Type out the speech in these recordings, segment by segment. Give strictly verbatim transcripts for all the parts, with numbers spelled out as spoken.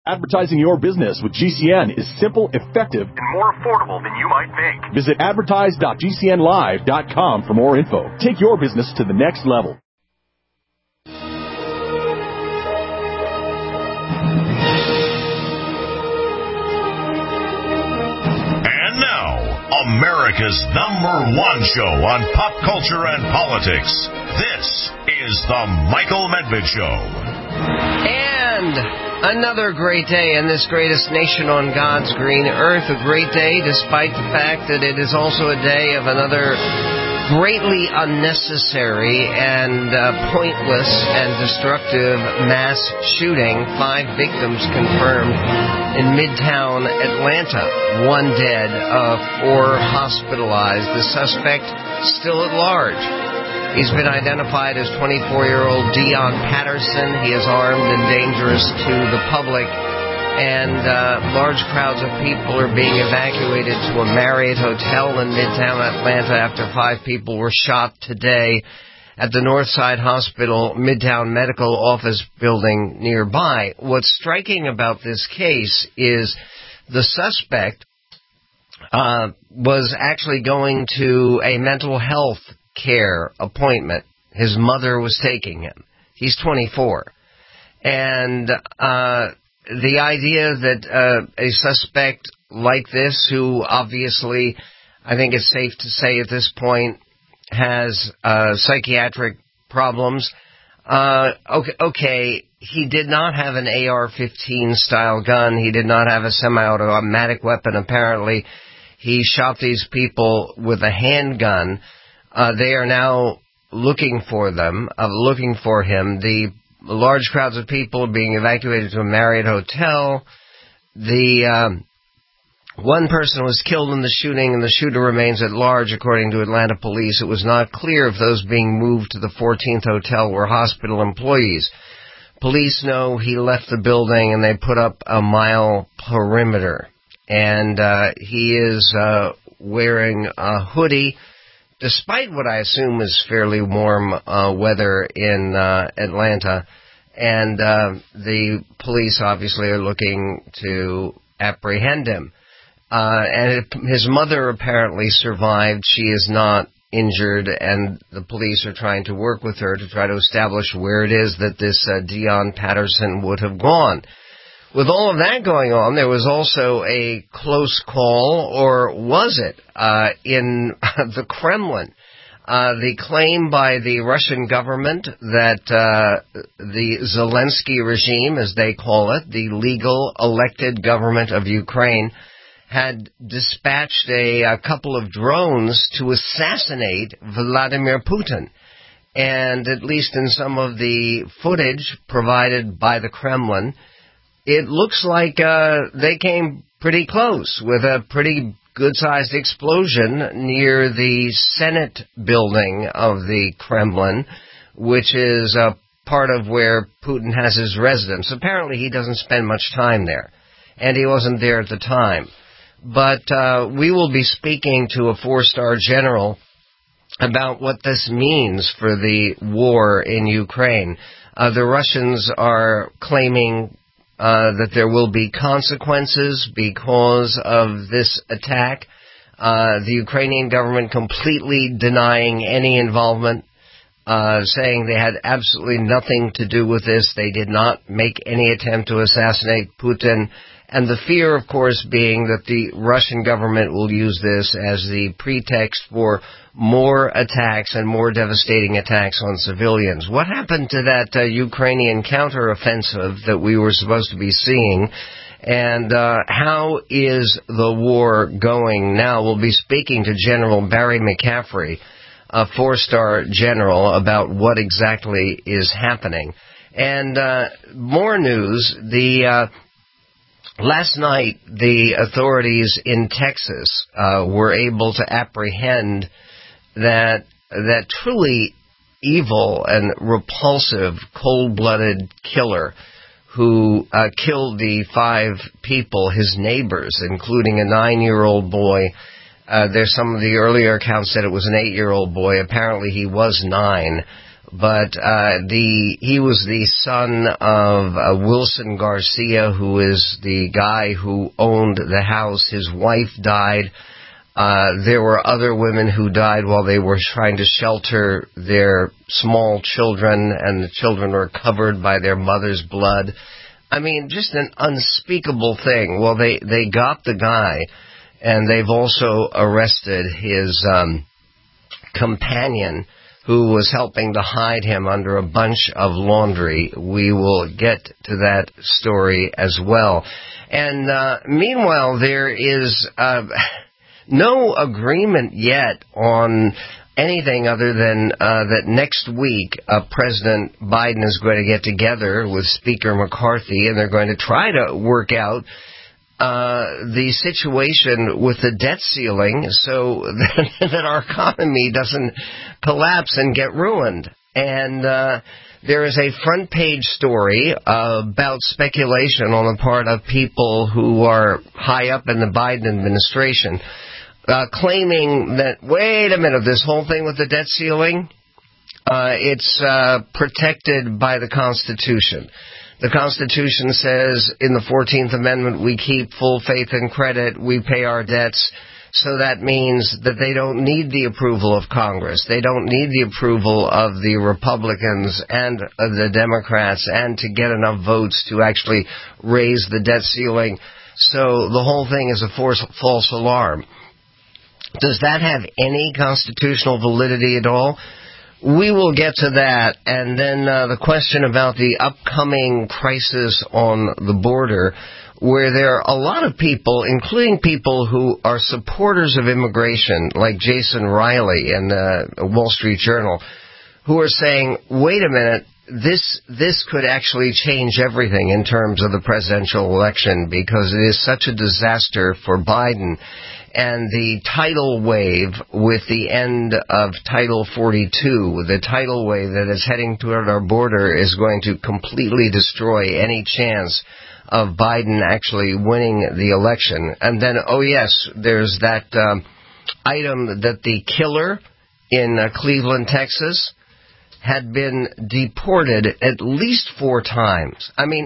Advertising your business with G C N is simple, effective, and more affordable than you might think. Visit advertise dot g c n live dot com for more info. Take your business to the next level. And now, America's number one show on pop culture and politics. This is The Michael Medved Show. And another great day in this greatest nation on God's green earth. A great day despite the fact that it is also a day of another greatly unnecessary and uh, pointless and destructive mass shooting. Five victims confirmed in Midtown Atlanta. One dead, uh, four hospitalized. The suspect still at large. He's been identified as twenty-four-year-old Dion Patterson. He is armed and dangerous to the public, and uh, large crowds of people are being evacuated to a Marriott hotel in Midtown Atlanta after five people were shot today at the Northside Hospital Midtown Medical Office building nearby. What's striking about this case is the suspect uh, was actually going to a mental health care appointment. His mother was taking him. He's twenty-four. And uh, the idea that uh, a suspect like this, who obviously, I think it's safe to say at this point, has uh, psychiatric problems, uh, okay, okay, he did not have an A R fifteen style gun. He did not have a semi-automatic weapon, apparently. He shot these people with a handgun. Uh, they are now looking for them, uh, looking for him. The large crowds of people are being evacuated to a Marriott hotel. The um, one person was killed in the shooting, and the shooter remains at large, according to Atlanta police. It was not clear if those being moved to the fourteenth hotel were hospital employees. Police know he left the building, and they put up a mile perimeter. And uh, he is uh, wearing a hoodie, despite what I assume is fairly warm uh, weather in uh, Atlanta. And uh, the police obviously are looking to apprehend him. Uh, and it, his mother apparently survived. She is not injured, and the police are trying to work with her to try to establish where it is that this uh, Dion Patterson would have gone. With all of that going on, there was also a close call, or was it, uh, in the Kremlin. Uh, the claim by the Russian government that uh, the Zelensky regime, as they call it, the legal elected government of Ukraine, had dispatched a, a couple of drones to assassinate Vladimir Putin. And at least in some of the footage provided by the Kremlin, it looks like uh, they came pretty close with a pretty good-sized explosion near the Senate building of the Kremlin, which is a part of where Putin has his residence. Apparently he doesn't spend much time there, and he wasn't there at the time. But uh, we will be speaking to a four-star general about what this means for the war in Ukraine. Uh, the Russians are claiming Uh, that there will be consequences because of this attack. Uh, the Ukrainian government completely denying any involvement, uh, saying they had absolutely nothing to do with this. They did not make any attempt to assassinate Putin. And the fear, of course, being that the Russian government will use this as the pretext for more attacks and more devastating attacks on civilians. What happened to that uh, Ukrainian counteroffensive that we were supposed to be seeing? And uh, how is the war going now? We'll be speaking to General Barry McCaffrey, a four-star general, about what exactly is happening. And uh, more news, the... Uh, Last night, the authorities in Texas uh, were able to apprehend that that truly evil and repulsive, cold-blooded killer who uh, killed the five people, his neighbors, including a nine-year-old boy. Uh, there's some of the earlier accounts said it was an eight-year-old boy. Apparently he was nine. But uh, the he was the son of uh, Wilson Garcia, who is the guy who owned the house. His wife died. Uh, there were other women who died while they were trying to shelter their small children, and the children were covered by their mother's blood. I mean, just an unspeakable thing. Well, they, they got the guy, and they've also arrested his um, companion, who was helping to hide him under a bunch of laundry. We will get to that story as well. And uh, meanwhile, there is uh, no agreement yet on anything other than uh, that next week uh, President Biden is going to get together with Speaker McCarthy, and they're going to try to work out Uh, the situation with the debt ceiling so that, that our economy doesn't collapse and get ruined. And uh, there is a front page story uh, about speculation on the part of people who are high up in the Biden administration, uh, claiming that, wait a minute, this whole thing with the debt ceiling, uh, it's uh, protected by the Constitution. The Constitution says in the fourteenth Amendment we keep full faith and credit, we pay our debts, so that means that they don't need the approval of Congress. They don't need the approval of the Republicans and of the Democrats and to get enough votes to actually raise the debt ceiling. So the whole thing is a force, false alarm. Does that have any constitutional validity at all? We will get to that, and then uh, the question about the upcoming crisis on the border, where there are a lot of people, including people who are supporters of immigration, like Jason Riley in the Wall Street Journal, who are saying, wait a minute, this this could actually change everything in terms of the presidential election, because it is such a disaster for Biden. And the tidal wave with the end of Title forty-two, the tidal wave that is heading toward our border, is going to completely destroy any chance of Biden actually winning the election. And then, oh yes, there's that um, item that the killer in uh, Cleveland, Texas, had been deported at least four times. I mean,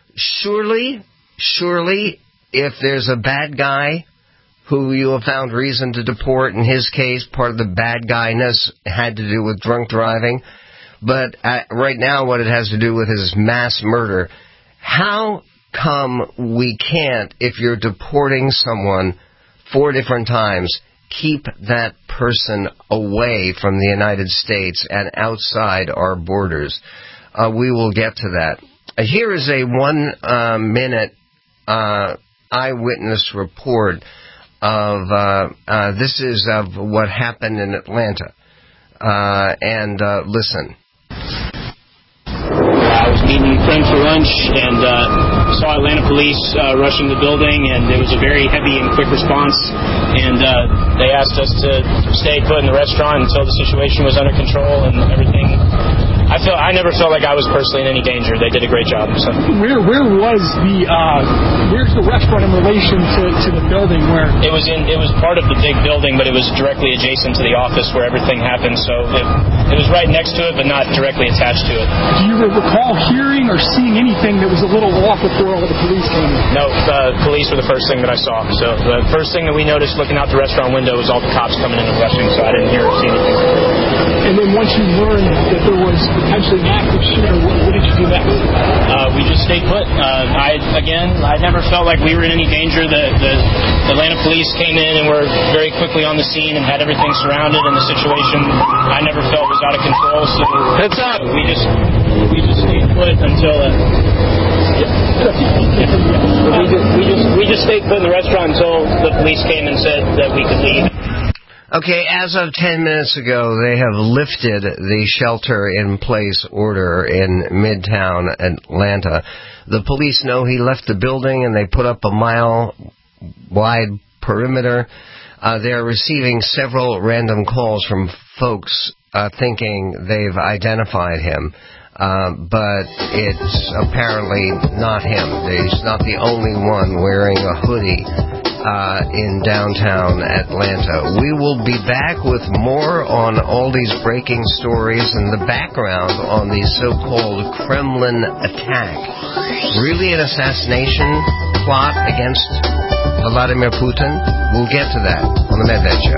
surely, surely, if there's a bad guy who you have found reason to deport, in his case, part of the bad guyness had to do with drunk driving. But uh, right now what it has to do with is mass murder. How come we can't, if you're deporting someone four different times, keep that person away from the United States and outside our borders? Uh, we will get to that. Uh, here is a one-minute uh, uh, eyewitness report of, uh, uh, this is of what happened in Atlanta. Uh, and, uh, listen. I was meeting friends for lunch and, uh, saw Atlanta police, uh, rushing the building, and it was a very heavy and quick response. And, uh, they asked us to stay put in the restaurant until the situation was under control and everything. I feel I never felt like I was personally in any danger. They did a great job. So. Where where was the uh, where's the restaurant in relation to, to the building? Where it was in it was part of the big building, but it was directly adjacent to the office where everything happened. So it, it was right next to it, but not directly attached to it. Do you recall hearing or seeing anything that was a little off before all the police came in? No, the police were the first thing that I saw. So the first thing that we noticed looking out the restaurant window was all the cops coming in and rushing. So I didn't hear or see anything. And then once you learned that there was potentially an active shooter, what, what did you do next? Uh, we just stayed put. Uh, I again, I never felt like we were in any danger. The, the, the Atlanta police came in and were very quickly on the scene and had everything surrounded, and the situation I never felt was out of control. So Heads up. we just we just stayed put until. Uh, yeah. we, just, we just we just stayed put in the restaurant until the police came and said that we could leave. Okay, as of ten minutes ago, they have lifted the shelter-in-place order in Midtown Atlanta. The police know he left the building, and they put up a mile-wide perimeter. Uh, they're receiving several random calls from folks uh, thinking they've identified him. Uh, but it's apparently not him. He's not the only one wearing a hoodie uh, in downtown Atlanta. We will be back with more on all these breaking stories and the background on the so-called Kremlin attack. Really an assassination plot against Vladimir Putin? We'll get to that on the Medved Show.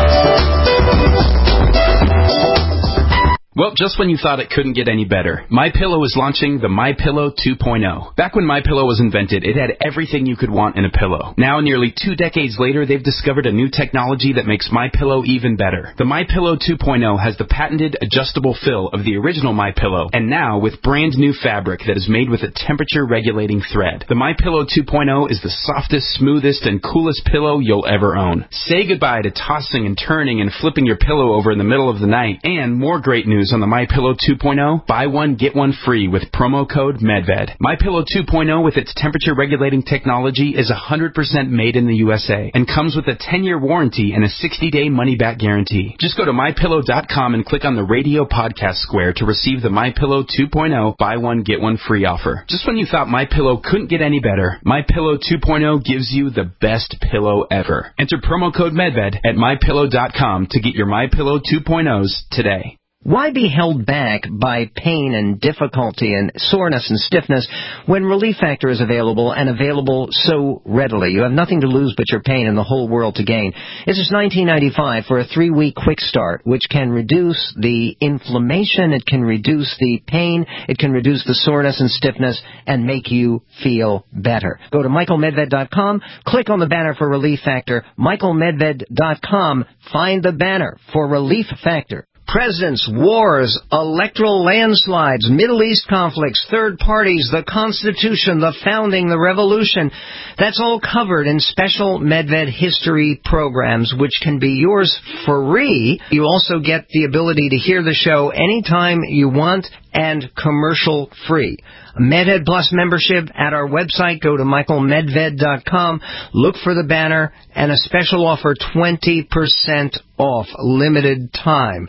Well, just when you thought it couldn't get any better, MyPillow is launching the MyPillow two point oh. Back when MyPillow was invented, it had everything you could want in a pillow. Now, nearly two decades later, they've discovered a new technology that makes MyPillow even better. The MyPillow two point oh has the patented adjustable fill of the original MyPillow, and now with brand new fabric that is made with a temperature-regulating thread. The MyPillow two point oh is the softest, smoothest, and coolest pillow you'll ever own. Say goodbye to tossing and turning and flipping your pillow over in the middle of the night. And more great news on the MyPillow two point oh, buy one, get one free with promo code MEDVED. MyPillow two point oh with its temperature-regulating technology is one hundred percent made in the U S A and comes with a ten-year warranty and a sixty-day money-back guarantee. Just go to My Pillow dot com and click on the radio podcast square to receive the MyPillow two point oh buy one, get one free offer. Just when you thought MyPillow couldn't get any better, MyPillow two point oh gives you the best pillow ever. Enter promo code MEDVED at My Pillow dot com to get your MyPillow two point ohs today. Why be held back by pain and difficulty and soreness and stiffness when Relief Factor is available and available so readily? You have nothing to lose but your pain and the whole world to gain. It's just nineteen ninety-five for a three-week quick start, which can reduce the inflammation, it can reduce the pain, it can reduce the soreness and stiffness, and make you feel better. Go to Michael Medved dot com, click on the banner for Relief Factor, Michael Medved dot com, find the banner for Relief Factor. Presidents, wars, electoral landslides, Middle East conflicts, third parties, the Constitution, the founding, the revolution. That's all covered in special Medved history programs, which can be yours free. You also get the ability to hear the show anytime you want and commercial free. Medved Plus membership at our website. Go to Michael Medved dot com. Look for the banner and a special offer, twenty percent off, limited time.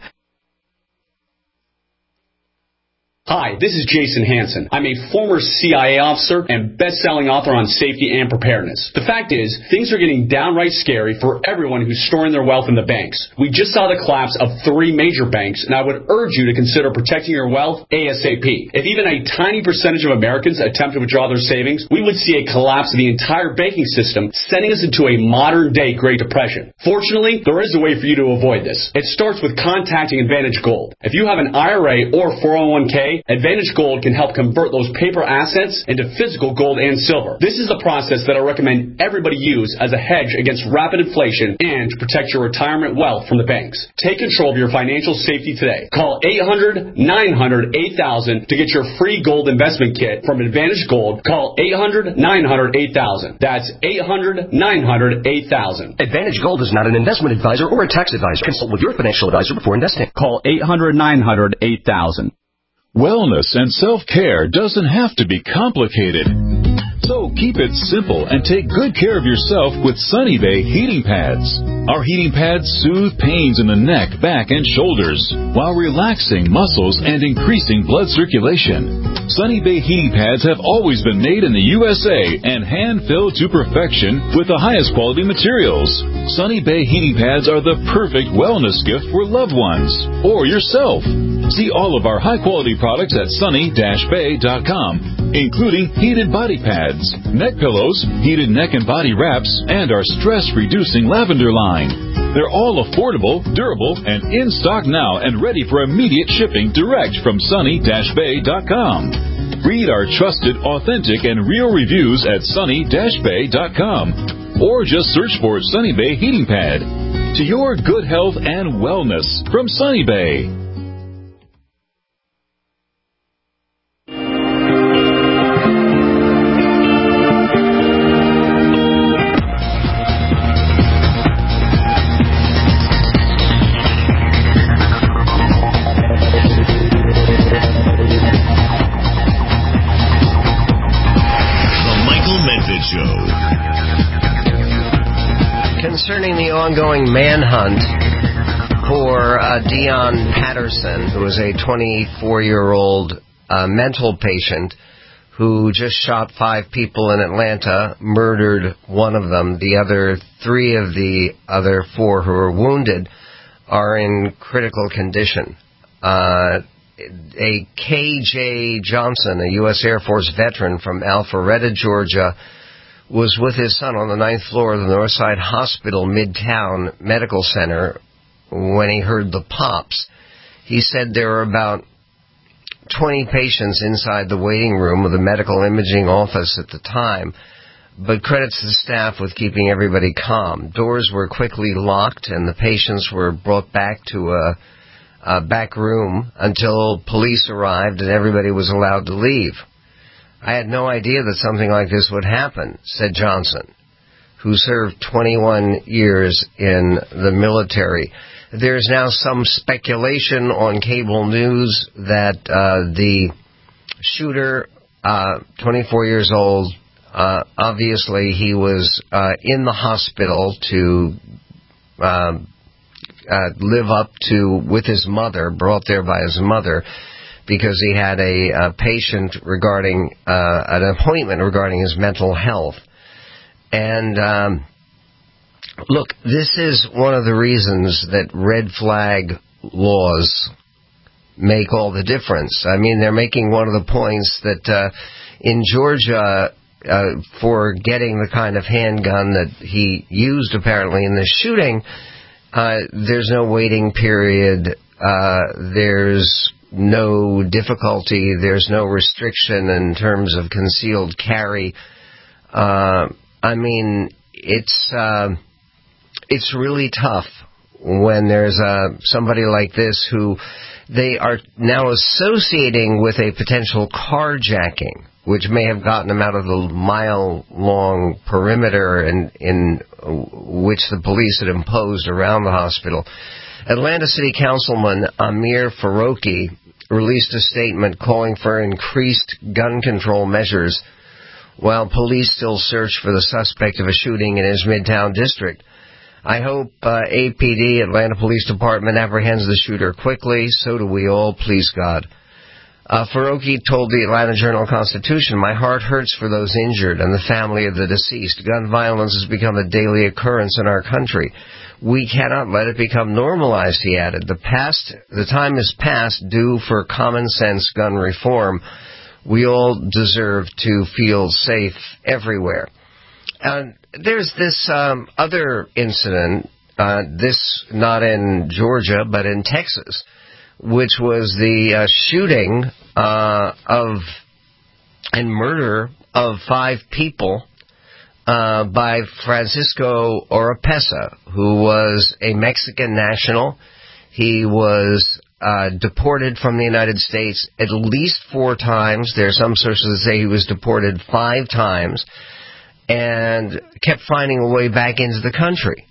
Hi, this is Jason Hansen. I'm a former C I A officer and best-selling author on safety and preparedness. The fact is, things are getting downright scary for everyone who's storing their wealth in the banks. We just saw the collapse of three major banks, and I would urge you to consider protecting your wealth ASAP. If even a tiny percentage of Americans attempt to withdraw their savings, we would see a collapse of the entire banking system, sending us into a modern-day Great Depression. Fortunately, there is a way for you to avoid this. It starts with contacting Advantage Gold. If you have an I R A or four oh one k, Advantage Gold can help convert those paper assets into physical gold and silver. This is the process that I recommend everybody use as a hedge against rapid inflation and to protect your retirement wealth from the banks. Take control of your financial safety today. Call eight hundred, nine hundred, eight thousand to get your free gold investment kit from Advantage Gold. Call eight hundred, nine hundred, eight thousand. That's eight hundred, nine hundred, eight thousand. Advantage Gold is not an investment advisor or a tax advisor. Consult with your financial advisor before investing. Call eight hundred, nine hundred, eight thousand. Wellness and self-care doesn't have to be complicated. So keep it simple and take good care of yourself with Sunny Bay heating pads. Our heating pads soothe pains in the neck, back, and shoulders while relaxing muscles and increasing blood circulation. Sunny Bay heating pads have always been made in the U S A and hand-filled to perfection with the highest quality materials. Sunny Bay heating pads are the perfect wellness gift for loved ones or yourself. See all of our high-quality products at sunny dash bay dot com, including heated body pads, neck pillows, heated neck and body wraps, and our stress-reducing lavender line. They're all affordable, durable, and in stock now and ready for immediate shipping direct from sunny dash bay dot com. Read our trusted, authentic, and real reviews at sunny dash bay dot com or just search for Sunny Bay Heating Pad. To your good health and wellness from Sunny Bay. Concerning the ongoing manhunt for uh, Dion Patterson, who is a twenty-four-year-old uh, mental patient who just shot five people in Atlanta, murdered one of them. The other three of the other four who are wounded are in critical condition. Uh, a K J Johnson, a U S Air Force veteran from Alpharetta, Georgia, was with his son on the ninth floor of the Northside Hospital Midtown Medical Center when he heard the pops. He said there were about twenty patients inside the waiting room of the medical imaging office at the time, but credits the staff with keeping everybody calm. Doors were quickly locked and the patients were brought back to a, a back room until police arrived and everybody was allowed to leave. I had no idea that something like this would happen, said Johnson, who served twenty-one years in the military. There's now some speculation on cable news that uh, the shooter, uh, twenty-four years old, uh, obviously he was uh, in the hospital to uh, uh, live up to, with his mother, brought there by his mother, because he had a, a patient regarding, uh, an appointment regarding his mental health. And, um, look, this is one of the reasons that red flag laws make all the difference. I mean, they're making one of the points that, uh, in Georgia, uh, for getting the kind of handgun that he used apparently in the shooting, uh, there's no waiting period, uh, there's no difficulty, there's no restriction in terms of concealed carry. Uh, I mean, it's uh, it's really tough when there's uh, somebody like this who they are now associating with a potential carjacking, which may have gotten him out of the mile-long perimeter in, in which the police had imposed around the hospital. Atlanta City Councilman Amir Faroqi released a statement calling for increased gun control measures while police still search for the suspect of a shooting in his Midtown district. I hope uh, A P D, Atlanta Police Department, apprehends the shooter quickly. So do we all, please God. Uh, Faroqi told the Atlanta Journal-Constitution, "My heart hurts for those injured and the family of the deceased. Gun violence has become a daily occurrence in our country. We cannot let it become normalized," he added. The past, the time is past due for common sense gun reform. We all deserve to feel safe everywhere. And there's this um, other incident, uh, this not in Georgia, but in Texas, which was the uh, shooting uh, of and murder of five people uh, by Francisco Oropesa, who was a Mexican national. He was uh, deported from the United States at least four times. There are some sources that say he was deported five times and kept finding a way back into the country.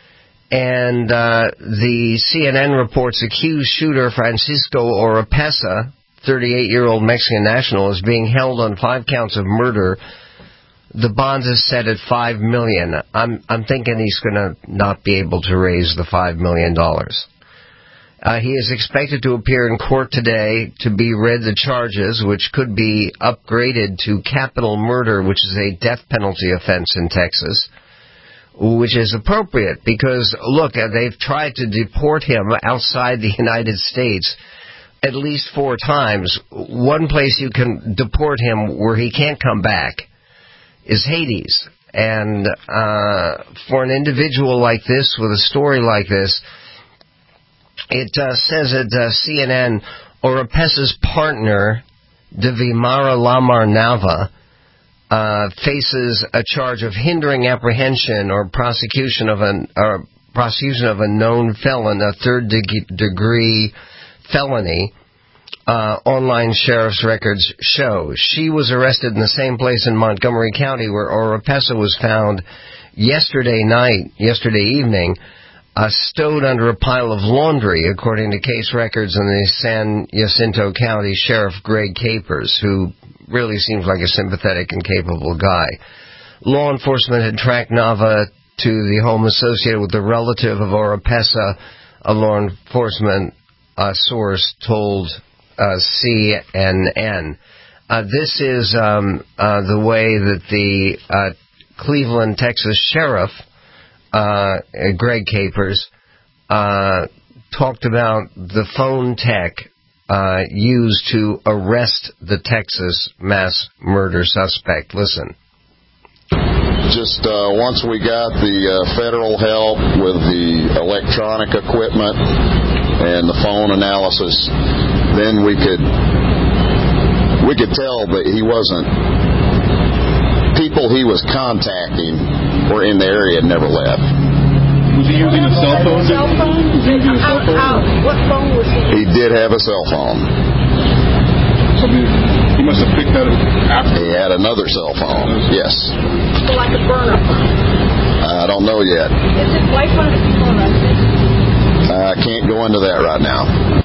And uh, the C N N reports accused shooter Francisco Oropesa, thirty-eight-year-old Mexican national, is being held on five counts of murder. The bond is set at five million dollars. I'm I'm thinking he's going to not be able to raise the five million dollars. Uh, he is expected to appear in court today to be read the charges, which could be upgraded to capital murder, which is a death penalty offense in Texas, which is appropriate because, look, they've tried to deport him outside the United States at least four times. One place you can deport him where he can't come back is Hades. And uh, for an individual like this, with a story like this, it uh, says at uh, C N N, Oropesa's partner, Devimara Lamar Nava, uh, faces a charge of hindering apprehension or prosecution of an or prosecution of a known felon, a third de- degree felony. Uh, online sheriff's records show she was arrested in the same place in Montgomery County where Oropesa was found yesterday night, yesterday evening. Uh, stowed under a pile of laundry, according to case records in the San Jacinto County Sheriff Greg Capers, who really seems like a sympathetic and capable guy. Law enforcement had tracked Nava to the home associated with the relative of Oropesa, a law enforcement uh, source told uh, C N N. Uh, this is um, uh, the way that the uh, Cleveland, Texas sheriff, uh, Greg Capers, uh, talked about the phone tech uh, used to arrest the Texas mass murder suspect. Listen. Just uh, once we got the uh, federal help with the electronic equipment and the phone analysis, then we could we could tell that he wasn't. People he was contacting were in the area and never left. Was he using a cell phone? Cell phone? Was he using a cell phone? How, what phone was he? He did have a cell phone. So he must have picked that up after. He had another cell phone. Yes. So like a burner phone. I don't know yet. Is his wife one of the people arrested? I can't go into that right now.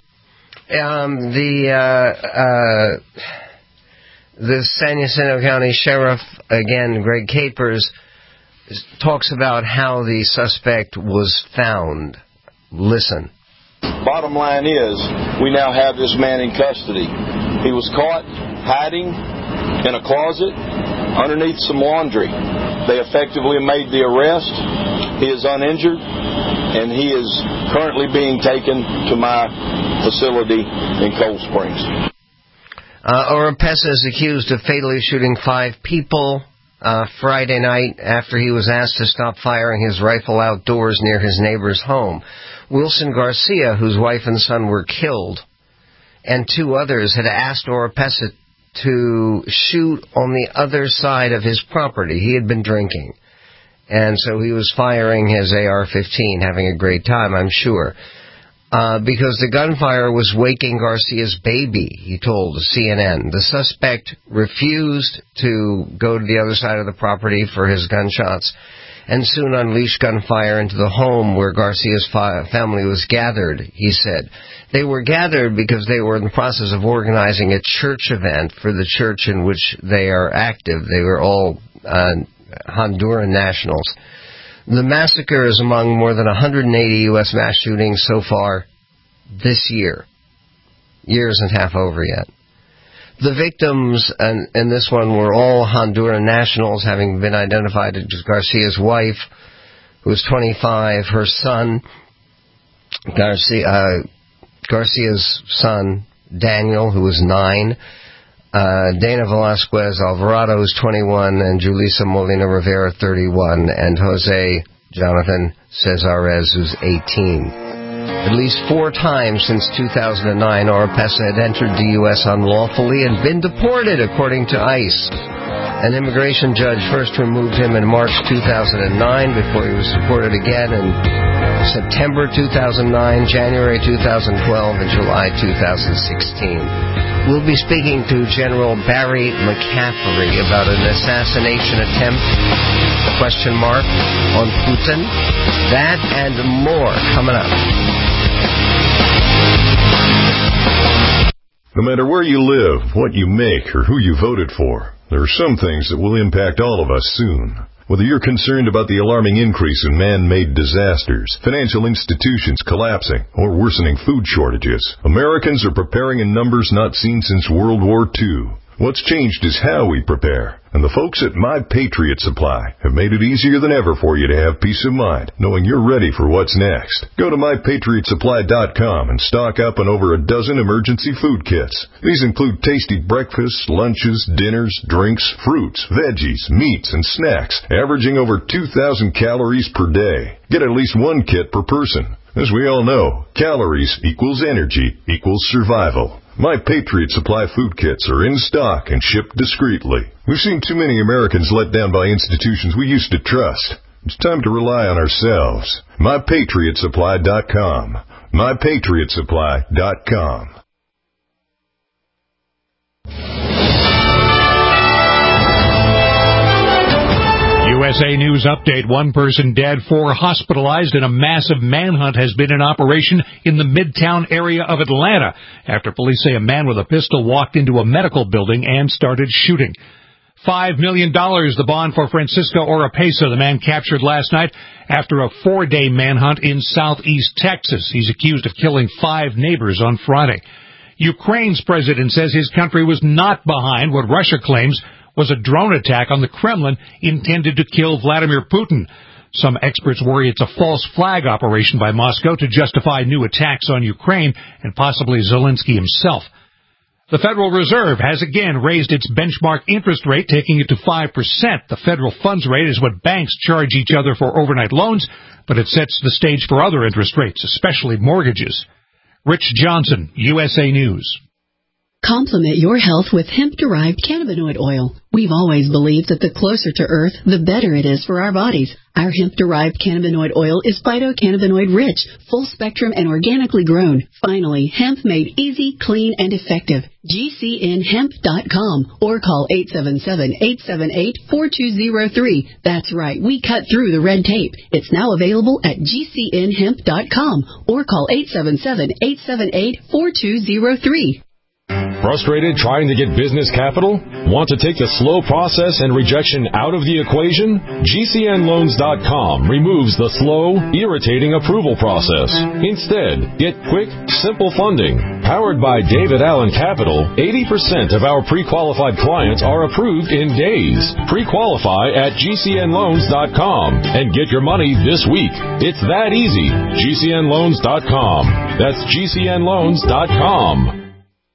Um, the uh, uh, the San Jacinto County Sheriff, again, Greg Capers, talks about how the suspect was found. Listen. Bottom line is, we now have this man in custody. He was caught hiding in a closet underneath some laundry. They effectively made the arrest. He is uninjured, and he is currently being taken to my facility in Cold Springs. Uh, Oropesa is accused of fatally shooting five people uh, Friday night after he was asked to stop firing his rifle outdoors near his neighbor's home. Wilson Garcia, whose wife and son were killed, and two others had asked Oropesa to shoot on the other side of his property. He had been drinking, and so he was firing his A R fifteen, having a great time, I'm sure. Uh, because the gunfire was waking Garcia's baby, he told C N N. The suspect refused to go to the other side of the property for his gunshots, and soon unleashed gunfire into the home where Garcia's fa- family was gathered, he said. They were gathered because they were in the process of organizing a church event for the church in which they are active. They were all uh, Honduran nationals. The massacre is among more than one hundred eighty U S mass shootings so far this year. Year isn't half over yet. The victims in, in this one were all Honduran nationals, having been identified as Garcia's wife, who was twenty-five, her son, Garcia, uh, Garcia's son, Daniel, who was nine, Uh, Dana Velasquez Alvarado is twenty-one, and Julissa Molina Rivera thirty-one, and Jose Jonathan Cesares who's eighteen. At least four times since two thousand nine, Oropesa had entered the U S unlawfully and been deported, according to ICE. An immigration judge first removed him in March two thousand nine before he was deported again in September two thousand nine, January two thousand twelve, and July two thousand sixteen. We'll be speaking to General Barry McCaffrey about an assassination attempt, question mark, on Putin. That and more coming up. No matter where you live, what you make, or who you voted for, there are some things that will impact all of us soon. Whether you're concerned about the alarming increase in man-made disasters, financial institutions collapsing, or worsening food shortages, Americans are preparing in numbers not seen since World War Two. What's changed is how we prepare, and the folks at My Patriot Supply have made it easier than ever for you to have peace of mind, knowing you're ready for what's next. Go to my patriot supply dot com and stock up on over a dozen emergency food kits. These include tasty breakfasts, lunches, dinners, drinks, fruits, veggies, meats, and snacks, averaging over two thousand calories per day. Get at least one kit per person. As we all know, calories equals energy equals survival. My Patriot Supply food kits are in stock and shipped discreetly. We've seen too many Americans let down by institutions we used to trust. It's time to rely on ourselves. my patriot supply dot com. my patriot supply dot com. U S A News Update. One person dead, four hospitalized, and a massive manhunt has been in operation in the Midtown area of Atlanta after police say a man with a pistol walked into a medical building and started shooting. Five million dollars the bond for Francisco Oropesa, the man captured last night after a four-day manhunt in southeast Texas. He's accused of killing five neighbors on Friday. Ukraine's president says his country was not behind what Russia claims was a drone attack on the Kremlin intended to kill Vladimir Putin. Some experts worry it's a false flag operation by Moscow to justify new attacks on Ukraine and possibly Zelensky himself. The Federal Reserve has again raised its benchmark interest rate, taking it to five percent. The federal funds rate is what banks charge each other for overnight loans, but it sets the stage for other interest rates, especially mortgages. Rich Johnson, U S A News. Complement your health with hemp-derived cannabinoid oil. We've always believed that the closer to Earth, the better it is for our bodies. Our hemp-derived cannabinoid oil is phytocannabinoid-rich, full-spectrum, and organically grown. Finally, hemp made easy, clean, and effective. G C N hemp dot com or call eight seven seven, eight seven eight, four two zero three. That's right, we cut through the red tape. It's now available at G C N hemp dot com or call eight seven seven, eight seven eight, four two zero three. Frustrated trying to get business capital? Want to take the slow process and rejection out of the equation? G C N loans dot com removes the slow, irritating approval process. Instead, get quick, simple funding. Powered by David Allen Capital, eighty percent of our pre-qualified clients are approved in days. Pre-qualify at G C N loans dot com and get your money this week. It's that easy. G C N loans dot com. That's G C N loans dot com.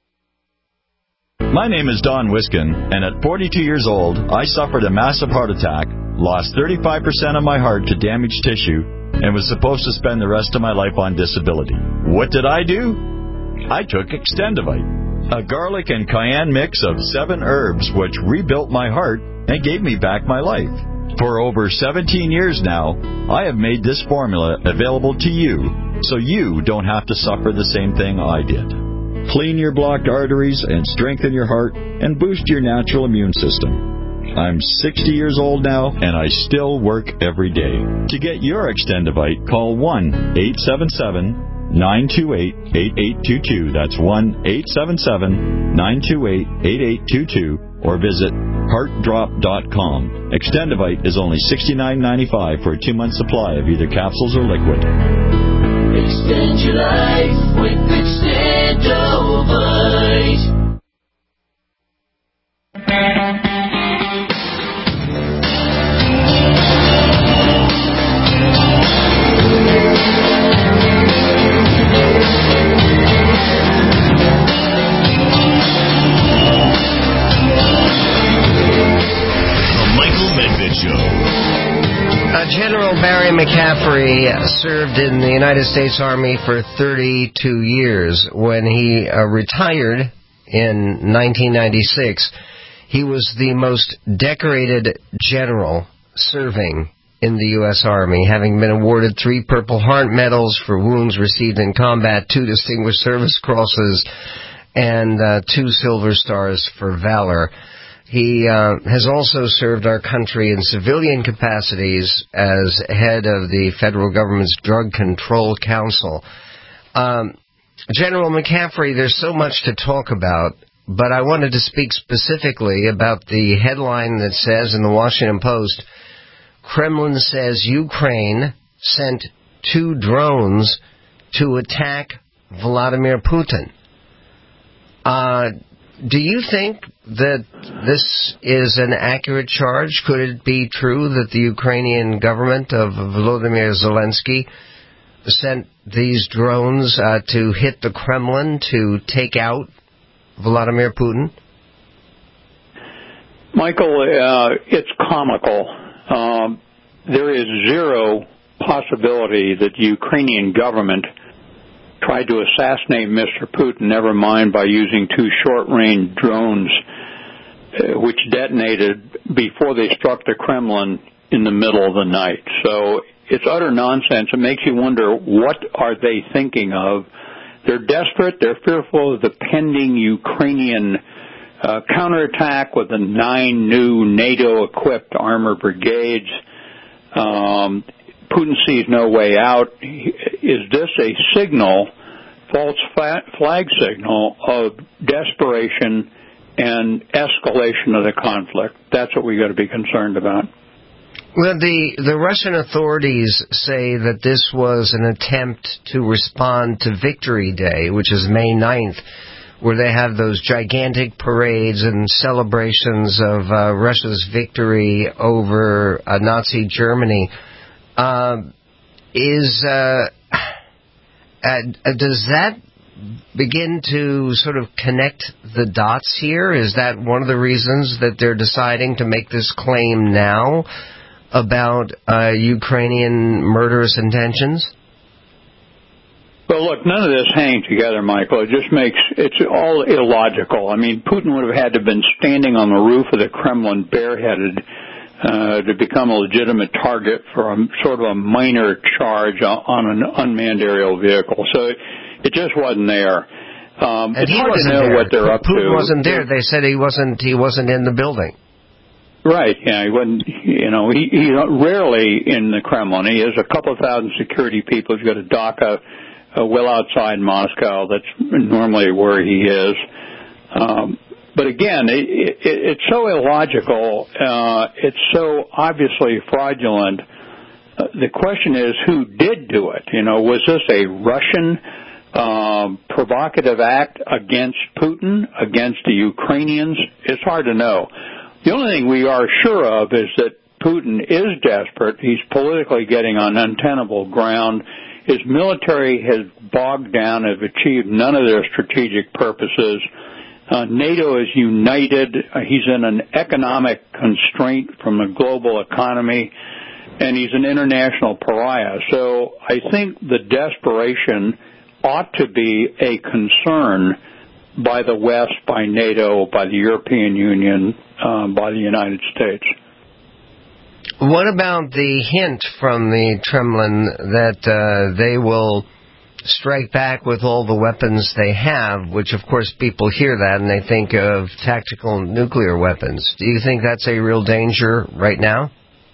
My name is Don Wiskin, and at forty-two years old, I suffered a massive heart attack, lost thirty-five percent of my heart to damaged tissue, and was supposed to spend the rest of my life on disability. What did I do? I took Extendivite, a garlic and cayenne mix of seven herbs which rebuilt my heart and gave me back my life. For over seventeen years now, I have made this formula available to you, so you don't have to suffer the same thing I did. Clean your blocked arteries and strengthen your heart and boost your natural immune system. I'm sixty years old now, and I still work every day. To get your Extendivite, call one eight seven seven, nine two eight, eight eight two two. That's one eight seven seven, nine two eight, eight eight two two, or visit heart drop dot com. Extendivite is only sixty-nine ninety-five for a two-month supply of either capsules or liquid. Extend your life with Extendovite. The Michael Medved Show. Uh, General Barry McCaffrey served in the United States Army for thirty-two years. When he uh, retired in nineteen ninety-six, he was the most decorated general serving in the U S Army, having been awarded three Purple Heart medals for wounds received in combat, two Distinguished Service Crosses, and uh, two Silver Stars for valor. He uh, has also served our country in civilian capacities as head of the federal government's Drug Control Council. Um, General McCaffrey, there's so much to talk about, but I wanted to speak specifically about the headline that says in the Washington Post, Kremlin says Ukraine sent two drones to attack Vladimir Putin. Uh, do you think that this is an accurate charge? Could it be true that the Ukrainian government of Volodymyr Zelensky sent these drones uh, to hit the Kremlin to take out Vladimir Putin? Michael, uh, it's comical. Um, there is zero possibility that the Ukrainian government tried to assassinate Mister Putin, never mind by using two short-range drones, uh, which detonated before they struck the Kremlin in the middle of the night. So it's utter nonsense. It makes you wonder, what are they thinking of? They're desperate. They're fearful of the pending Ukrainian uh, counterattack with the nine new NATO-equipped armor brigades. Um, Putin sees no way out. Is this a signal, false flag signal, of desperation and escalation of the conflict? That's what we got to be concerned about. Well, the, the Russian authorities say that this was an attempt to respond to Victory Day, which is May ninth, where they have those gigantic parades and celebrations of uh, Russia's victory over uh, Nazi Germany. Uh, is uh, uh, does that begin to sort of connect the dots here? Is that one of the reasons that they're deciding to make this claim now about uh, Ukrainian murderous intentions? Well, look, none of this hangs together, Michael. It just makes, it's all illogical. I mean, Putin would have had to have been standing on the roof of the Kremlin bareheaded uh, to become a legitimate target for a sort of a minor charge on an unmanned aerial vehicle. So it, it just wasn't there. Um, and it's he hard wasn't to know there. what they're up Putin to. wasn't there. They said he wasn't, he wasn't in the building. Right, yeah, he wasn't, you know, he, he's rarely in the Kremlin. He has a couple of thousand security people. He's got a DACA uh, well outside Moscow. That's normally where he is. Um, but again, it, it, it's so illogical. Uh, it's so obviously fraudulent. Uh, the question is, who did do it? You know, was this a Russian um, provocative act against Putin, against the Ukrainians? It's hard to know. The only thing we are sure of is that Putin is desperate. He's politically getting on untenable ground. His military has bogged down, have achieved none of their strategic purposes. Uh, NATO is united. Uh, he's in an economic constraint from the global economy, and he's an international pariah. So I think the desperation ought to be a concern by the West, by NATO, by the European Union, um, by the United States. What about the hint from the Kremlin that uh, they will strike back with all the weapons they have, which of course people hear that and they think of tactical nuclear weapons. Do you think that's a real danger right now?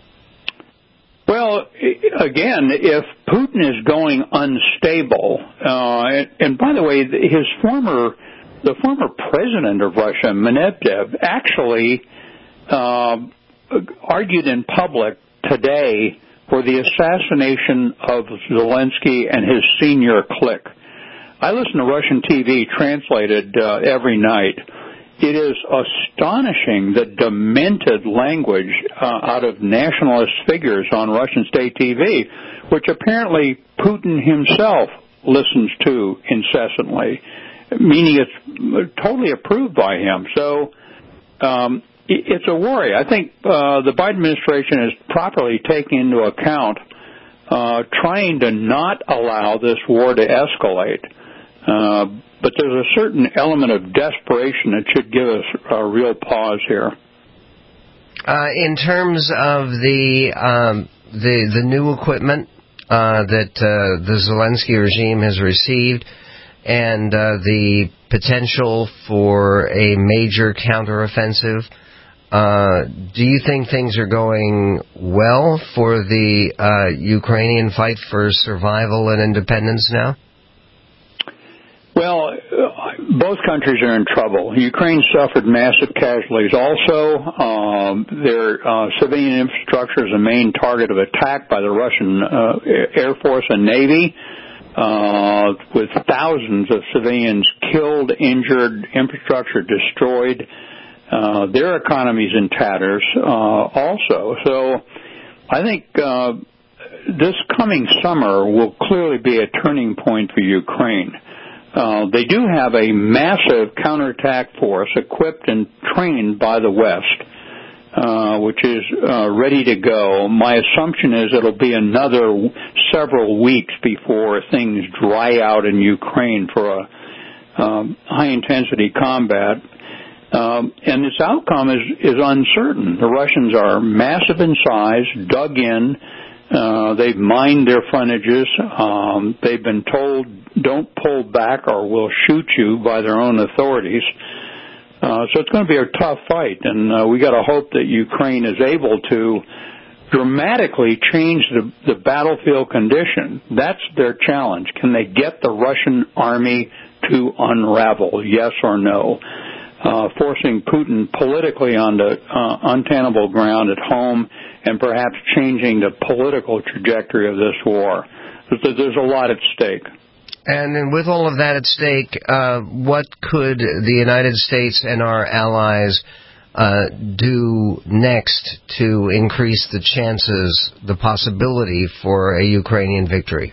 Well, again, if Putin is going unstable, uh, and, and by the way, his former, the former president of Russia, Medvedev, actually uh, argued in public today for the assassination of Zelensky and his senior clique. I listen to Russian T V translated uh, every night. It is astonishing the demented language uh, out of nationalist figures on Russian state T V, which apparently Putin himself listens to incessantly, meaning it's totally approved by him. So um, it's a worry. I think uh, the Biden administration is properly taking into account uh, trying to not allow this war to escalate. Uh, but there's a certain element of desperation that should give us a real pause here. Uh, in terms of the um, the the new equipment uh, that uh, the Zelensky regime has received, and uh, the potential for a major counteroffensive, uh, do you think things are going well for the uh, Ukrainian fight for survival and independence now? Well, both countries are in trouble. Ukraine suffered massive casualties also. Um, their uh, civilian infrastructure is a main target of attack by the Russian uh, Air Force and Navy, uh, with thousands of civilians killed, injured, infrastructure destroyed. Uh, their economy's in tatters uh, also. So I think uh, this coming summer will clearly be a turning point for Ukraine. Uh, they do have a massive counterattack force equipped and trained by the West, uh, which is uh, ready to go. My assumption is it'll be another several weeks before things dry out in Ukraine for a um, high-intensity combat. Um, and its outcome is, is uncertain. The Russians are massive in size, dug in. Uh, they've mined their frontages. Um, they've been told, don't pull back or we'll shoot you by their own authorities. Uh, so it's going to be a tough fight, and uh, we got to hope that Ukraine is able to dramatically change the, the battlefield condition. That's their challenge. Can they get the Russian army to unravel, yes or no? Uh, forcing Putin politically onto uh, untenable ground at home and perhaps changing the political trajectory of this war. There's a lot at stake. And then with all of that at stake, uh, what could the United States and our allies uh, do next to increase the chances, the possibility for a Ukrainian victory?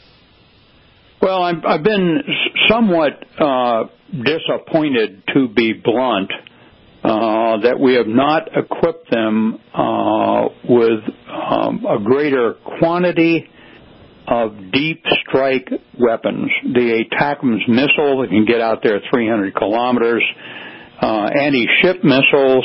Well, I've, I've been somewhat uh, disappointed, to be blunt, uh, that we have not equipped them uh, with um, a greater quantity of deep strike weapons. The ATACMS missile that can get out there three hundred kilometers, uh, anti-ship missiles.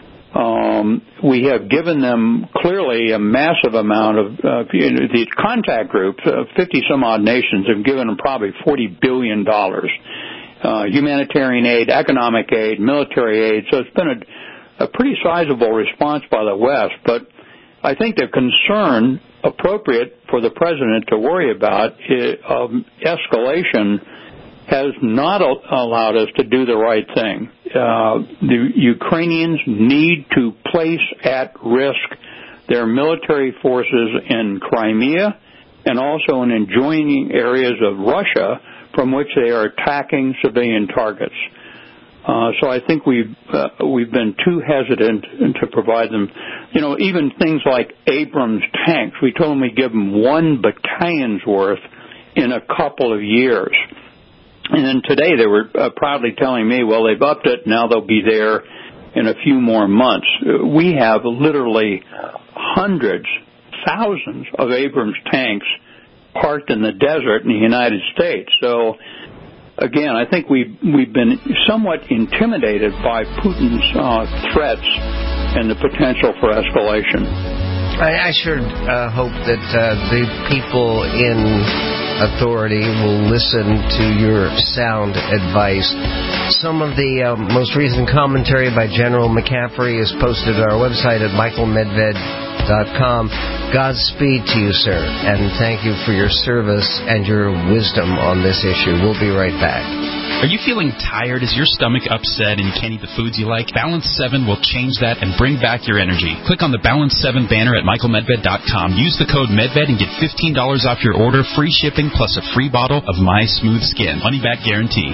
Um, we have given them clearly a massive amount of, uh, the contact group, uh, fifty some odd nations have given them probably forty billion dollars. Uh, humanitarian aid, economic aid, military aid. So it's been a, a pretty sizable response by the West. But I think the concern appropriate for the president to worry about is, um, escalation has not allowed us to do the right thing. Uh, the Ukrainians need to place at risk their military forces in Crimea and also in adjoining areas of Russia from which they are attacking civilian targets. Uh, so I think we've uh, we've been too hesitant to provide them. You know, even things like Abrams tanks. We told them we'd give them one battalion's worth in a couple of years. And then today they were uh, proudly telling me, well, they've upped it, now they'll be there in a few more months. We have literally hundreds, thousands of Abrams tanks parked in the desert in the United States. So, again, I think we've, we've been somewhat intimidated by Putin's uh, threats and the potential for escalation. I, I sure uh, hope that uh, the people in authority will listen to your sound advice. Some of the uh, most recent commentary by General McCaffrey is posted on our website at michael medved dot com. Godspeed to you, sir, and thank you for your service and your wisdom on this issue. We'll be right back. Are you feeling tired? Is your stomach upset and you can't eat the foods you like? Balance seven will change that and bring back your energy. Click on the Balance seven banner at michael medved dot com. Use the code MEDVED and get fifteen dollars off your order, free shipping, plus a free bottle of My Smooth Skin. Money back guarantee.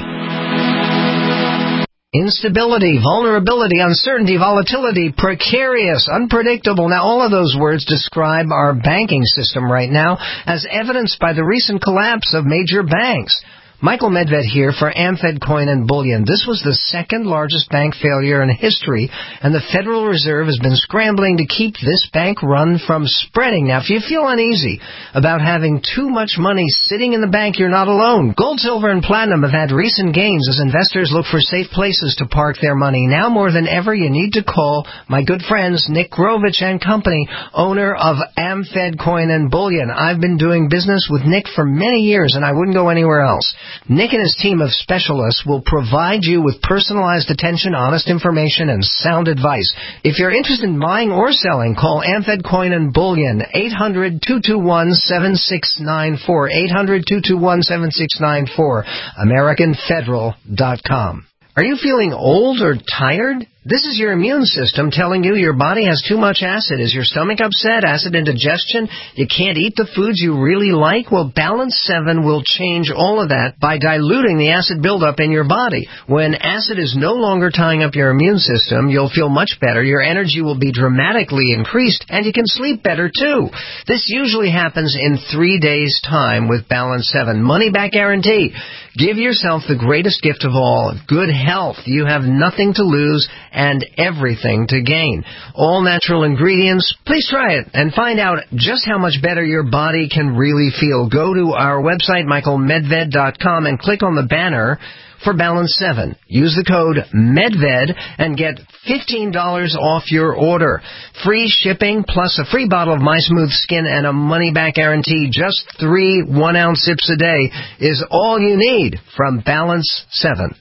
Instability, vulnerability, uncertainty, volatility, precarious, unpredictable. Now, all of those words describe our banking system right now, as evidenced by the recent collapse of major banks. Michael Medved here for Amfed Coin and Bullion. This was the second largest bank failure in history, and the Federal Reserve has been scrambling to keep this bank run from spreading. Now, if you feel uneasy about having too much money sitting in the bank, you're not alone. Gold, silver, and platinum have had recent gains as investors look for safe places to park their money. Now more than ever, you need to call my good friends Nick Grovich and Company, owner of Amfed Coin and Bullion. I've been doing business with Nick for many years, and I wouldn't go anywhere else. Nick and his team of specialists will provide you with personalized attention, honest information, and sound advice. If you're interested in buying or selling, call Amfed Coin and Bullion, eight hundred, two two one, seven six nine four, eight hundred, two two one, seven six nine four, american federal dot com. Are you feeling old or tired? This is your immune system telling you your body has too much acid. Is your stomach upset? Acid indigestion? You can't eat the foods you really like? Well, Balance seven will change all of that by diluting the acid buildup in your body. When acid is no longer tying up your immune system, you'll feel much better. Your energy will be dramatically increased, and you can sleep better, too. This usually happens in three days' time with Balance seven. Money back guarantee. Give yourself the greatest gift of all, good health. You have nothing to lose and everything to gain. All natural ingredients. Please try it and find out just how much better your body can really feel. Go to our website, michael medved dot com, and click on the banner for Balance seven. Use the code MEDVED and get fifteen dollars off your order. Free shipping plus a free bottle of My Smooth Skin and a money-back guarantee. Just three one-ounce sips a day is all you need from Balance seven.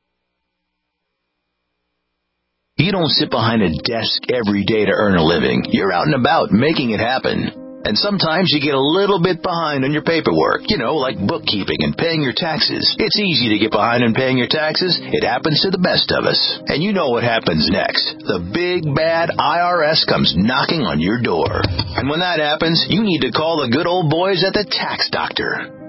You don't sit behind a desk every day to earn a living. You're out and about making it happen. And sometimes you get a little bit behind on your paperwork, you know, like bookkeeping and paying your taxes. It's easy to get behind on paying your taxes. It happens to the best of us. And you know what happens next. The big, bad I R S comes knocking on your door. And when that happens, you need to call the good old boys at the Tax Doctor.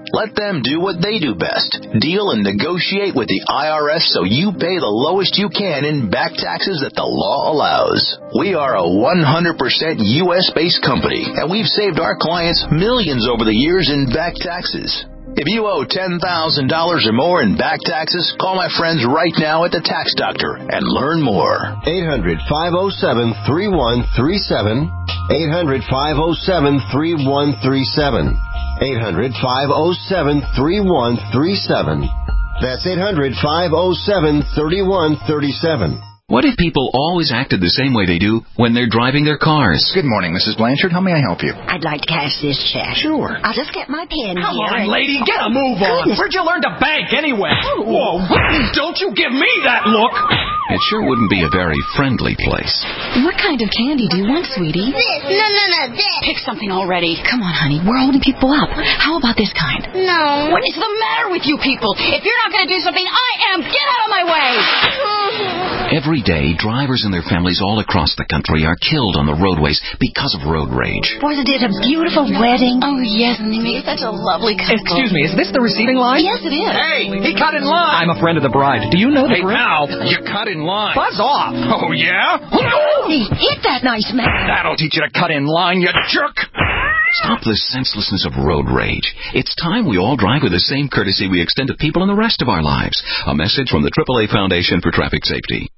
Let them do what they do best. Deal and negotiate with the I R S so you pay the lowest you can in back taxes that the law allows. We are a one hundred percent U S-based company, and we've saved our clients millions over the years in back taxes. If you owe ten thousand dollars or more in back taxes, call my friends right now at the Tax Doctor and learn more. eight hundred, five oh seven, three one three seven. eight hundred, five oh seven, three one three seven. eight hundred, five oh seven, three one three seven. That's eight hundred, five oh seven, three one three seven. What if people always acted the same way they do when they're driving their cars? Good morning, Missus Blanchard. How may I help you? I'd like to cash this check. Sure. I'll just get my pen Come here. on, and... lady. Get a move on. Goodness. Where'd you learn to bank anyway? Oh. Whoa, don't you give me that look. It sure wouldn't be a very friendly place. What kind of candy do you want, sweetie? This. No, no, no, this. Pick something already. Come on, honey. We're holding people up. How about this kind? No. What is the matter with you people? If you're not going to do something, I am. Get out of my way. Every day, drivers and their families all across the country are killed on the roadways because of road rage. Wasn't it a beautiful wedding? Oh, yes, and they made such a lovely couple. Excuse me, is this the receiving line? Yes, it is. Hey, he cut in line. I'm a friend of the bride. Do you know the Hey, bride? pal, you cut in line. Buzz off. Oh, yeah? He hit that nice man. That'll teach you to cut in line, you jerk. Stop the senselessness of road rage. It's time we all drive with the same courtesy we extend to people in the rest of our lives. A message from the triple A Foundation for Traffic Safety.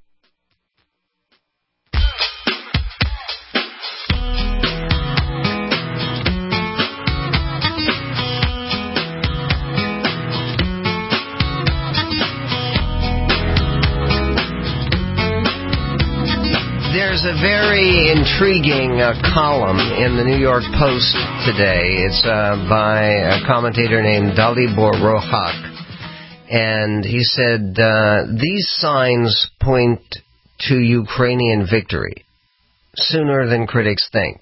There's a very intriguing uh, column in the New York Post today. It's uh, by a commentator named Dalibor Rohak. And he said, uh, these signs point to Ukrainian victory sooner than critics think.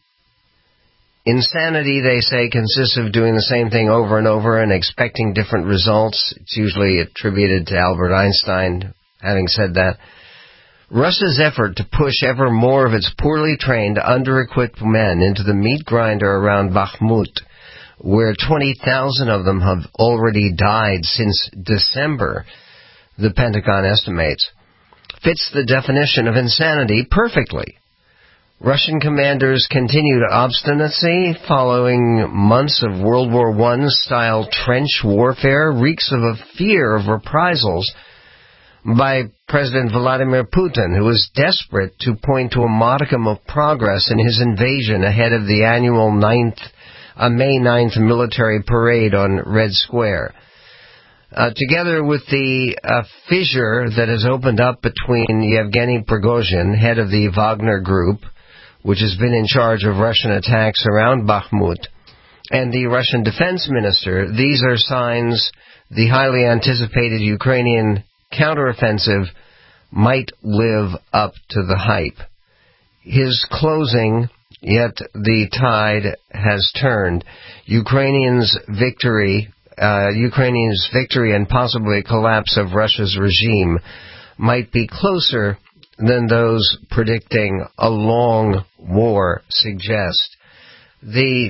Insanity, they say, consists of doing the same thing over and over and expecting different results. It's usually attributed to Albert Einstein having said that. Russia's effort to push ever more of its poorly trained, under-equipped men into the meat grinder around Bakhmut, where twenty thousand of them have already died since December, the Pentagon estimates, fits the definition of insanity perfectly. Russian commanders' continued obstinacy following months of World War One-style trench warfare reeks of a fear of reprisals by President Vladimir Putin, who is desperate to point to a modicum of progress in his invasion ahead of the annual ninth, uh, May ninth military parade on Red Square. Uh, together with the uh, fissure that has opened up between Yevgeny Prigozhin, head of the Wagner Group, which has been in charge of Russian attacks around Bakhmut, and the Russian defense minister, these are signs the highly anticipated Ukrainian counteroffensive might live up to the hype. His closing, yet the tide has turned. Ukrainians' victory, uh, Ukrainians' victory and possibly a collapse of Russia's regime might be closer than those predicting a long war suggest. The,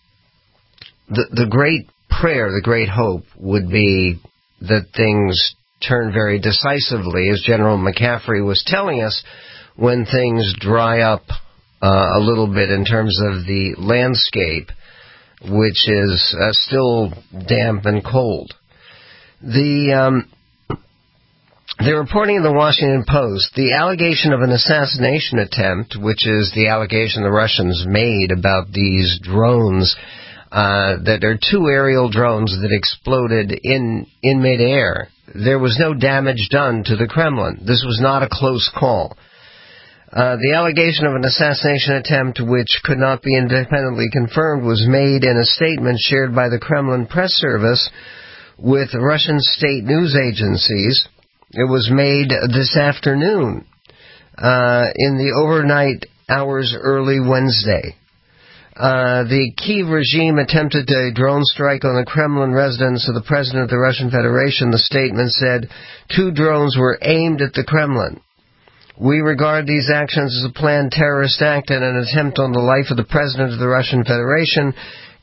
the, the great prayer, the great hope would be that things turn very decisively, as General McCaffrey was telling us, when things dry up uh, a little bit in terms of the landscape, which is uh, still damp and cold. The um, they're reporting in the Washington Post the allegation of an assassination attempt, which is the allegation the Russians made about these drones, uh, that are two aerial drones that exploded in, in midair. There was no damage done to the Kremlin. This was not a close call. Uh, the allegation of an assassination attempt, which could not be independently confirmed, was made in a statement shared by the Kremlin press service with Russian state news agencies. It was made this afternoon, uh, in the overnight hours early Wednesday. Uh, the Kiev regime attempted a drone strike on the Kremlin residence of the President of the Russian Federation. The statement said two drones were aimed at the Kremlin. We regard these actions as a planned terrorist act and an attempt on the life of the President of the Russian Federation,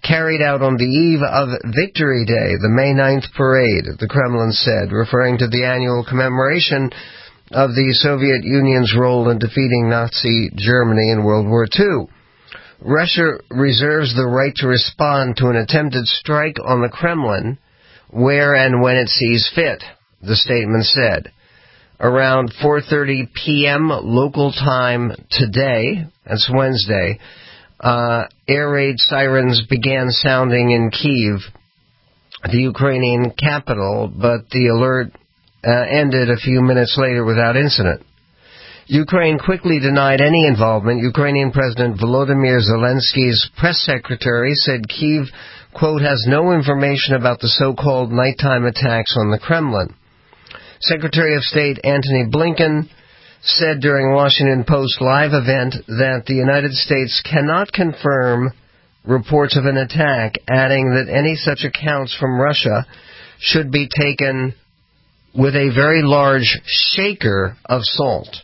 carried out on the eve of Victory Day, the May ninth parade, the Kremlin said, referring to the annual commemoration of the Soviet Union's role in defeating Nazi Germany in World War Two. Russia reserves the right to respond to an attempted strike on the Kremlin where and when it sees fit, the statement said. Around four thirty p.m. local time today, that's Wednesday, uh, air raid sirens began sounding in Kyiv, the Ukrainian capital, but the alert uh, ended a few minutes later without incident. Ukraine quickly denied any involvement. Ukrainian President Volodymyr Zelensky's press secretary said Kyiv, quote, has no information about the so-called nighttime attacks on the Kremlin. Secretary of State Antony Blinken said during a Washington Post live event that the United States cannot confirm reports of an attack, adding that any such accounts from Russia should be taken with a very large shaker of salt.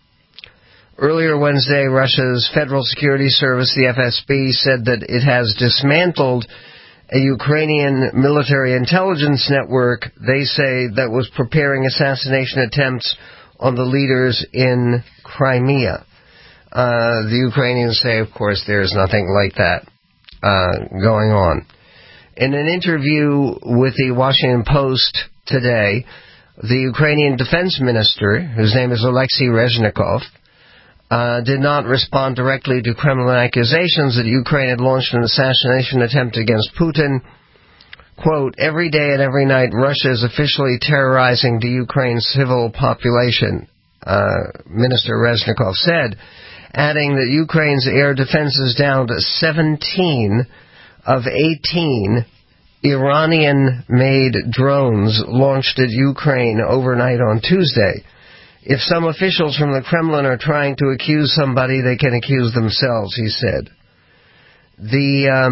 Earlier Wednesday, Russia's Federal Security Service, the F S B, said that it has dismantled a Ukrainian military intelligence network, they say, that was preparing assassination attempts on the leaders in Crimea. Uh, the Ukrainians say, of course, there's nothing like that uh, going on. In an interview with the Washington Post today, the Ukrainian defense minister, whose name is Alexei Reznikov, Uh, did not respond directly to Kremlin accusations that Ukraine had launched an assassination attempt against Putin. Quote, every day and every night Russia is officially terrorizing the Ukraine civil population, uh, Minister Reznikov said, adding that Ukraine's air defense is down to seventeen of eighteen Iranian-made drones launched at Ukraine overnight on Tuesday. If some officials from the Kremlin are trying to accuse somebody, they can accuse themselves, he said. The um,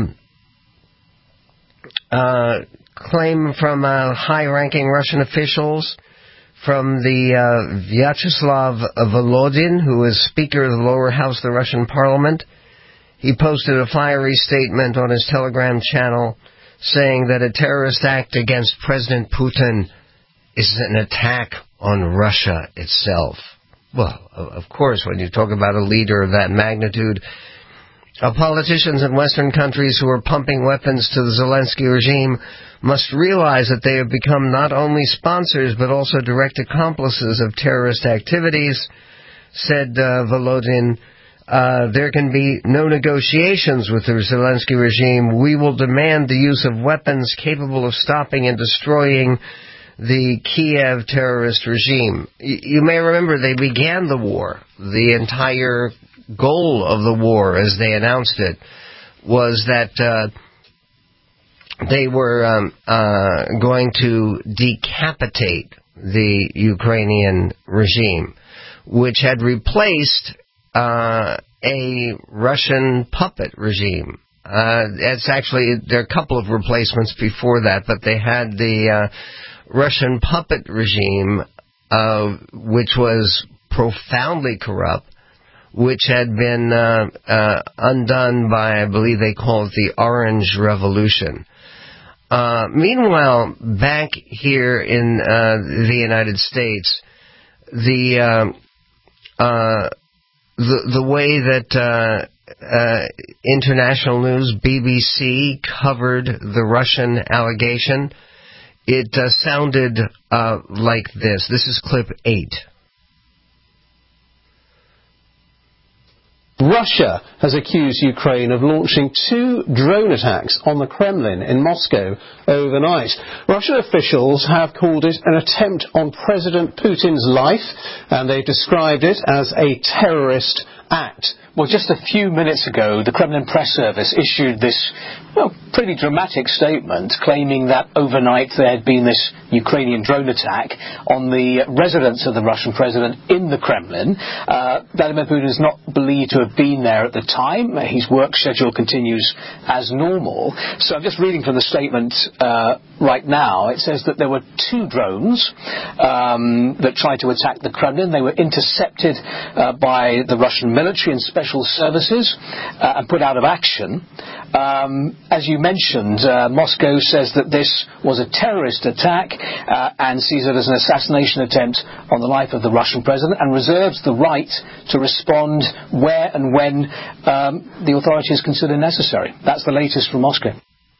uh, claim from uh, high-ranking Russian officials, from the uh, Vyacheslav Volodin, who is Speaker of the lower house of the Russian parliament, he posted a fiery statement on his Telegram channel saying that a terrorist act against President Putin is an attack on Russia itself. Well, of course, when you talk about a leader of that magnitude, uh, politicians in Western countries who are pumping weapons to the Zelensky regime must realize that they have become not only sponsors but also direct accomplices of terrorist activities, said uh, Volodin. Uh, there can be no negotiations with the Zelensky regime. We will demand the use of weapons capable of stopping and destroying the Kiev terrorist regime. You may remember they began the war. The entire goal of the war, as they announced it, was that uh, they were um, uh, going to decapitate the Ukrainian regime, which had replaced uh, a Russian puppet regime. Uh, it's actually, there are a couple of replacements before that, but they had the uh, Russian puppet regime, uh, which was profoundly corrupt, which had been uh, uh, undone by, I believe they call it the Orange Revolution. Uh, meanwhile, back here in uh, the United States, the uh, uh, the, the way that uh, uh, international news, B B C, covered the Russian allegation, it uh, sounded uh, like this. This is clip eight. Russia has accused Ukraine of launching two drone attacks on the Kremlin in Moscow overnight. Russian officials have called it an attempt on President Putin's life, and they've described it as a terrorist act. Well, just a few minutes ago, the Kremlin press service issued this, well, pretty dramatic statement claiming that overnight there had been this Ukrainian drone attack on the residence of the Russian president in the Kremlin. Uh, Vladimir Putin is not believed to have been there at the time. His work schedule continues as normal. So I'm just reading from the statement uh, right now. It says that there were two drones um, that tried to attack the Kremlin. They were intercepted uh, by the Russian military and special services uh, and put out of action. Um, as you mentioned, uh, Moscow says that this was a terrorist attack uh, and sees it as an assassination attempt on the life of the Russian president and reserves the right to respond where and when um, the authorities consider necessary. That's the latest from Moscow.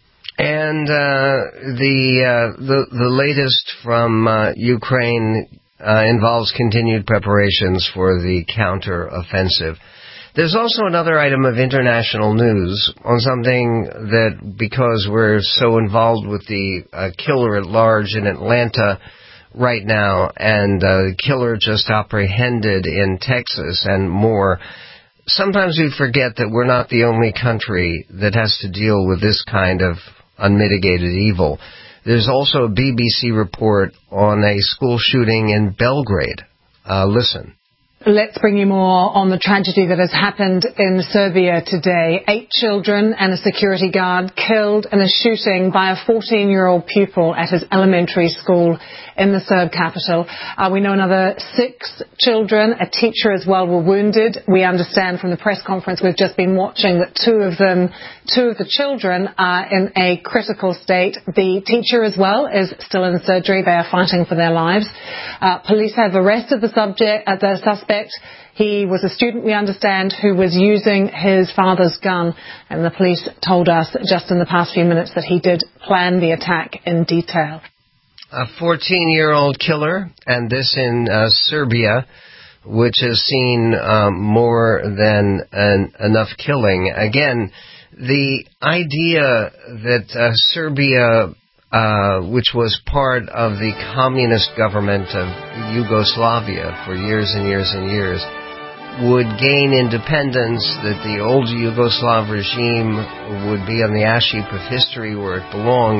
And uh, the, uh, the the latest from uh, Ukraine uh, involves continued preparations for the counter-offensive. There's also another item of international news on something that, because we're so involved with the uh, killer at large in Atlanta right now, and uh, the killer just apprehended in Texas and more, sometimes we forget that we're not the only country that has to deal with this kind of unmitigated evil. There's also a B B C report on a school shooting in Belgrade. Uh, listen. Let's bring you more on the tragedy that has happened in Serbia today. Eight children and a security guard killed in a shooting by a fourteen-year-old pupil at his elementary school in the Serb capital. Uh, we know another six children, a teacher as well, were wounded. We understand from the press conference we've just been watching that two of them, two of the children are in a critical state. The teacher as well is still in surgery. They are fighting for their lives. Uh, police have arrested the subject, uh, the suspect. He was a student, we understand, who was using his father's gun, and the police told us just in the past few minutes that he did plan the attack in detail. A fourteen-year-old killer, and this in uh, Serbia, which has seen um, more than an, enough killing. Again, the idea that uh, Serbia, uh, which was part of the communist government of Yugoslavia for years and years and years, would gain independence, that the old Yugoslav regime would be on the ash heap of history where it belonged,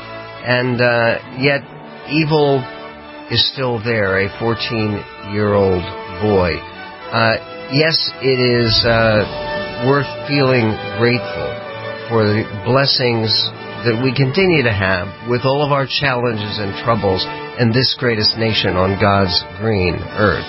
and uh, yet evil is still there, a fourteen-year-old boy. Uh, yes, it is uh, worth feeling grateful for the blessings that we continue to have with all of our challenges and troubles in this greatest nation on God's green earth.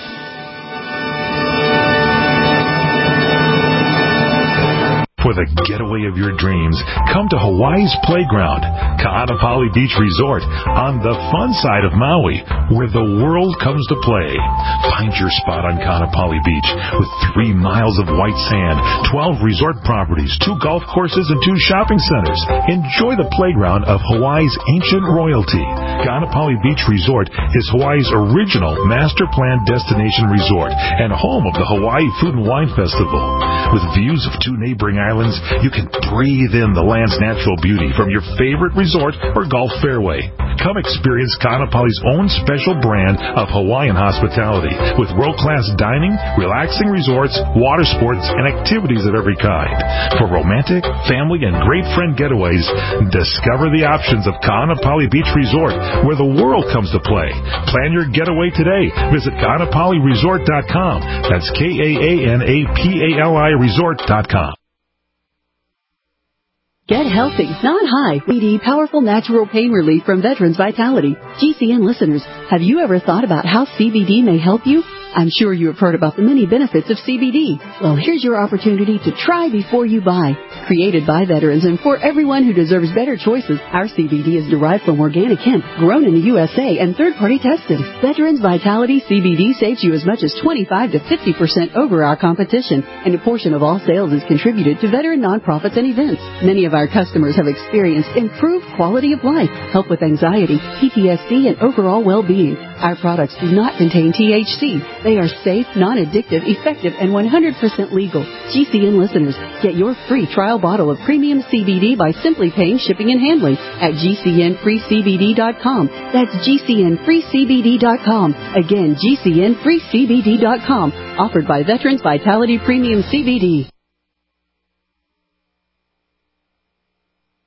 For the getaway of your dreams, come to Hawaii's Playground, Ka'anapali Beach Resort, on the fun side of Maui, where the world comes to play. Find your spot on Ka'anapali Beach with three miles of white sand, twelve resort properties, two golf courses, and two shopping centers. Enjoy the playground of Hawaii's ancient royalty. Ka'anapali Beach Resort is Hawaii's original master plan destination resort and home of the Hawaii Food and Wine Festival. With views of two neighboring islands, you can breathe in the land's natural beauty from your favorite resort or golf fairway. Come experience Ka'anapali's own special brand of Hawaiian hospitality with world-class dining, relaxing resorts, water sports, and activities of every kind. For romantic, family, and great friend getaways, discover the options of Ka'anapali Beach Resort, where the world comes to play. Plan your getaway today. Visit Ka'anapali Resort dot com. That's K A A N A P A L I Resort dot com. Get healthy, not high. C B D powerful natural pain relief from Veterans Vitality. G C N listeners, have you ever thought about how C B D may help you? I'm sure you have heard about the many benefits of C B D. Well, here's your opportunity to try before you buy. Created by veterans and for everyone who deserves better choices, our C B D is derived from organic hemp, grown in the U S A, and third-party tested. Veterans Vitality C B D saves you as much as twenty-five to fifty percent over our competition, and a portion of all sales is contributed to veteran nonprofits and events. Many of our customers have experienced improved quality of life, help with anxiety, P T S D, and overall well-being. Our products do not contain T H C. They are safe, non-addictive, effective, and one hundred percent legal. G C N listeners, get your free trial bottle of premium C B D by simply paying shipping and handling at G C N free C B D dot com. That's G C N free C B D dot com. Again, G C N free C B D dot com. Offered by Veterans Vitality Premium C B D.